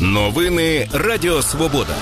Новини Радіо Свобода.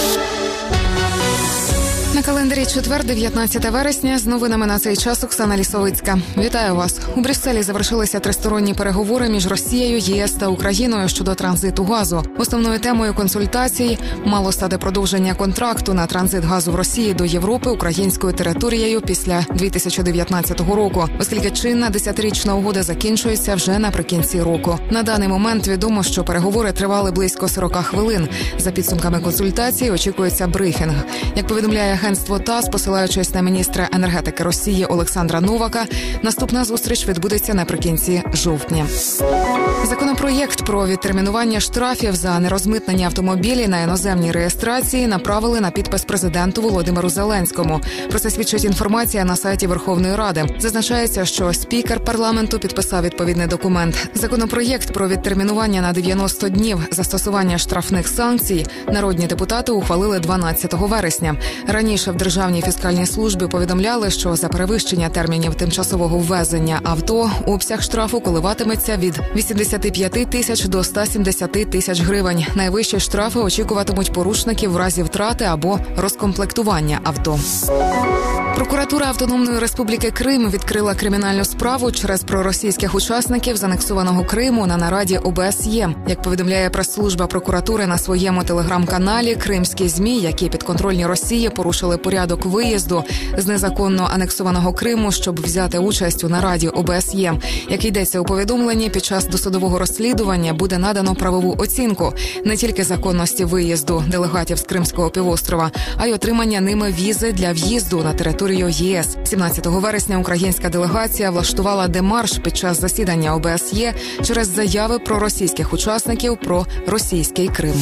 На календарі четвер, 19 вересня, з новинами на цей час Оксана Лісовицька. Вітаю вас. У Брюсселі завершилися тристоронні переговори між Росією, ЄС та Україною щодо транзиту газу. Основною темою консультацій мало стати продовження контракту на транзит газу в Росії до Європи українською територією після 2019 року, оскільки чинна 10-річна угода закінчується вже наприкінці року. На даний момент відомо, що переговори тривали близько 40 хвилин. За підсумками консультацій очікується брифінг. Як повідомляє агентство ТАСС, посилаючись на міністра енергетики Росії Олександра Новака, наступна зустріч відбудеться наприкінці жовтня. Законопроєкт про відтермінування штрафів за нерозмитнення автомобілів на іноземній реєстрації направили на підпис президенту Володимиру Зеленському. Про це свідчить інформація на сайті Верховної Ради. Зазначається, що спікер парламенту підписав відповідний документ. Законопроєкт про відтермінування на 90 днів застосування штрафних санкцій народні депутати ухвалили 12 вересня. Раніше в Державній фіскальній службі повідомляли, що за перевищення термінів тимчасового ввезення авто обсяг штрафу коливатиметься від 85 тисяч до 170 тисяч гривень. Найвищі штрафи очікуватимуть порушників в разі втрати або розкомплектування авто. Прокуратура Автономної Республіки Крим відкрила кримінальну справу через проросійських учасників з анексованого Криму на нараді ОБСЄ. Як повідомляє прес-служба прокуратури на своєму телеграм-каналі, кримські ЗМІ, які підконтрольні Росії, порушили порядок виїзду з незаконно анексованого Криму, щоб взяти участь у нараді ОБСЄ. Як йдеться у повідомленні, під час досудового розслідування буде надано правову оцінку не тільки законності виїзду делегатів з Кримського півострова, а й отримання ними візи для в'їзду на територію ЄС. 17 вересня українська делегація влаштувала демарш під час засідання ОБСЄ через заяви проросійських учасників про російський Крим.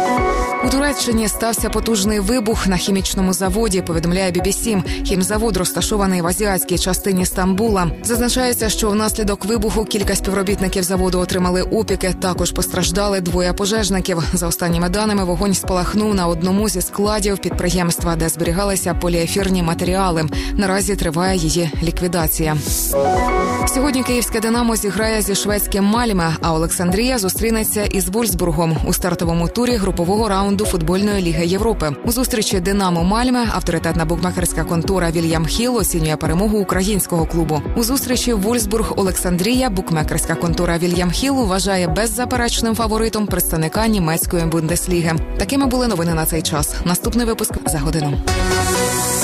У Туреччині стався потужний вибух на хімічному заводі, повідомляє BBC. Хімзавод розташований в азіатській частині Стамбула. Зазначається, що внаслідок вибуху кілька співробітників заводу отримали опіки. Також постраждали 2 пожежників. За останніми даними, вогонь спалахнув на одному зі складів підприємства, де зберігалися поліефірні матеріали. Наразі триває її ліквідація. Сьогодні київське «Динамо» зіграє зі шведським «Мальме», а Олександрія зустрінеться із Вольфсбургом у стартовому турі групового раунду футбольної ліги Європи. У зустрічі «Динамо-Мальме» авторитетна букмекерська контора Вільям Хіл оцінює перемогу українського клубу. У зустрічі Вольфсбург-Олександрія букмекерська контора Вільям Хіл вважає беззаперечним фаворитом представника німецької Бундесліги. Такими були новини на цей час. Наступний випуск за годину.